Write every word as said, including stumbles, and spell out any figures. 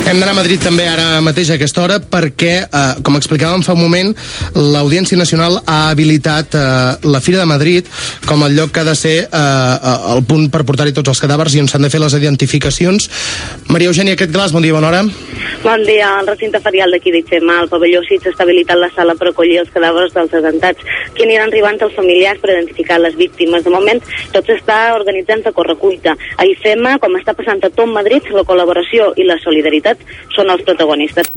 Hem d'anar a Madrid també ara mateix a aquesta hora perquè, eh, com explicàvem fa un moment, l'Audiència Nacional ha habilitat eh, la Fira de Madrid com el lloc que ha de ser eh, el punt per portar-hi tots els cadàvers i on s'han de fer les identificacions. Maria Eugènia Quetglas, bon dia, bona hora. Bon dia. Al recinte ferial d'aquí d'Ixema, al pavelló sis, s'està habilitant la sala per acollir els cadàvers dels atemptats, que aniran arribant els familiars per identificar les víctimes. De moment, tot s'està organitzant a correcuita. A Ixema, com està passant a tot Madrid, la col·laboració i la solidaritat són els protagonistes.